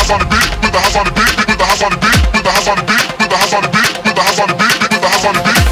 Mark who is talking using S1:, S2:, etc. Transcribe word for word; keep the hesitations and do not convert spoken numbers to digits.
S1: house on the beat, with the house on the beat, with the house on the beat, with the house on the beat, with the house on the beat, with the house on the beat, with the house on the beat.